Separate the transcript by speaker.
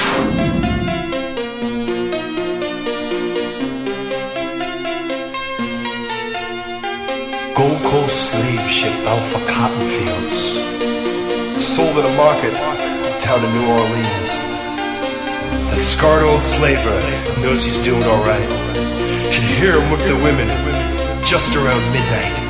Speaker 1: Gold Coast slave ship out for cotton fields, sold at a market down in New Orleans. That scarred old slaver knows he's doing alright. You hear him whip the women just around midnight.